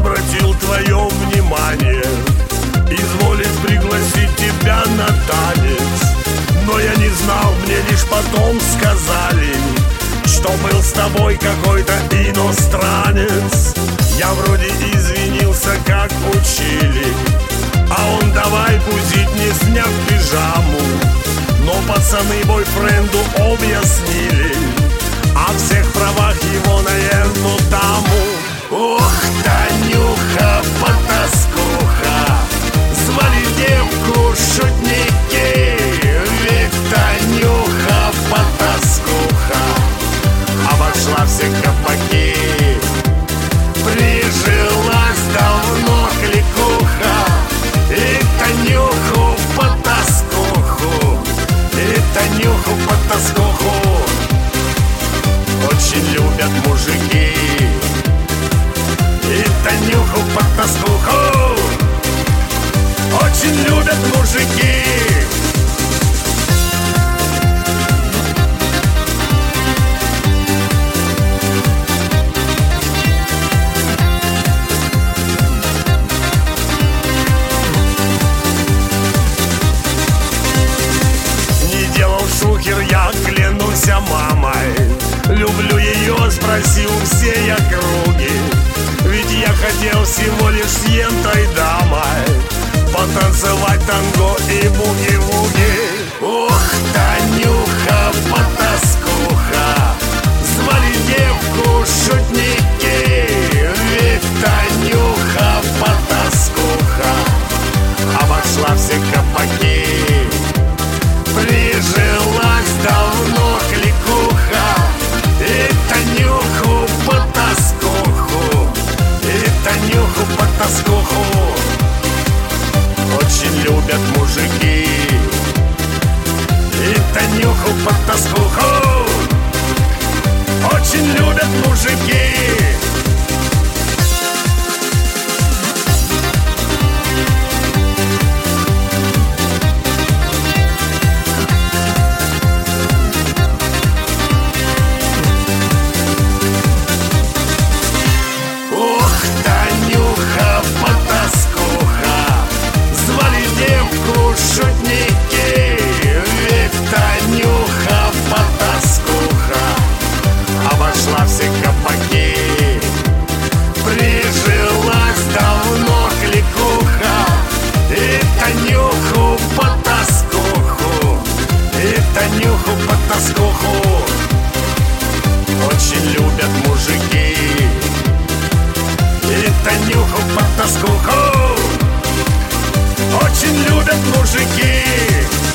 обратил твое внимание, изволит пригласить тебя на танец. Но я не знал, мне лишь потом сказали, что был с тобой какой-то иностранец. Я вроде извинился, как учили, а он давай бузить, не сняв пижаму. Но пацаны бойфренду объяснили о всех правах его на эту даму. Ох, Танюха, потаскуха, звали девку шутники. Ведь Танюха, потаскуха, обошла все кабаки. Прижилась давно кликуха, и Танюху потаскуху, и Танюху потаскуху очень любят мужики. И Танюху потаскуху очень любят мужики. Шухер, я клянусь мамой, люблю ее, спроси у всей округи. Ведь я хотел всего лишь с этой дамой потанцевать танго и буги-вуги. Ох, Танюха, потаскуха, звали девку шутники. Ведь Танюха, потаскуха, обошла все кабаки. Прижилась давно кликуха, и Танюху потаскуху, и Танюху потаскуху очень любят мужики. И Танюху потаскуху очень любят мужики. Шутники, ведь Танюха, потаскуха, обошла все кабаки. Прижилась давно кликуха, и Танюху потаскуху, и Танюху потаскуху очень любят мужики. И Танюху потаскуху очень любят мужики.